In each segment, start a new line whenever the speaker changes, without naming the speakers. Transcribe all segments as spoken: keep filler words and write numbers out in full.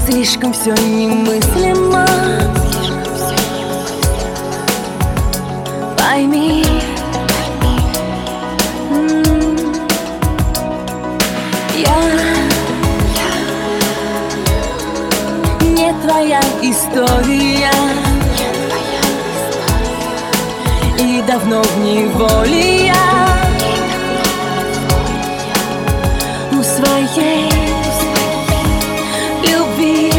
Слишком все немыслимо. Пойми, м, я не твоя история, и давно в неволе я у своей любви.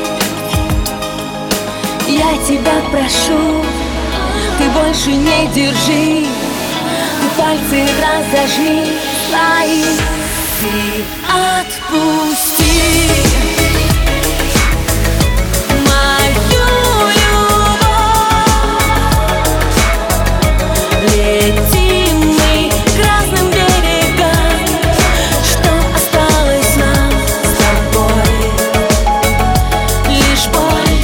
Я тебя прошу, ты больше не держи, ты пальцы разожми свои, ты отпусти мою любовь. Летим мы к разным берегам, что осталось нам с тобой? Лишь боль.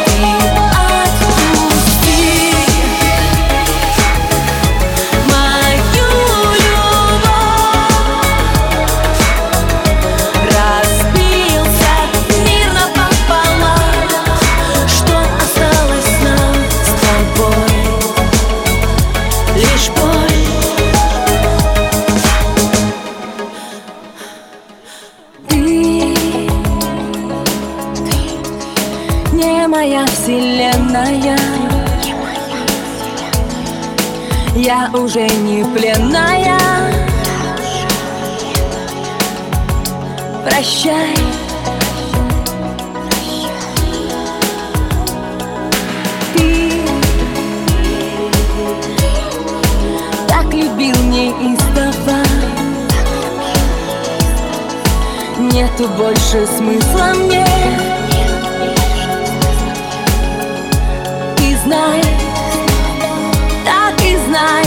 Не моя вселенная, я уже не пленная. Прощай. Ты так любил неистово, нету больше смысла мне. Знай, так и знай,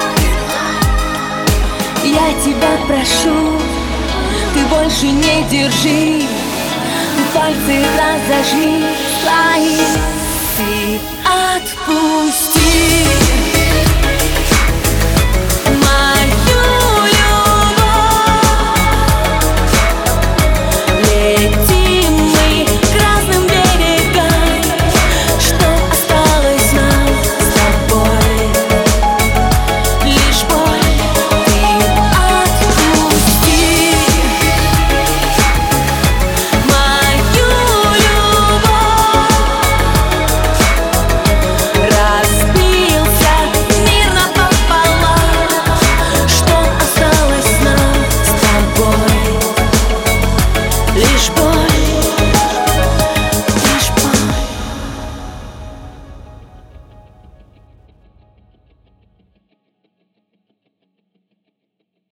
я тебя прошу, ты больше не держи, пальцы разожми свои, ты отпусти.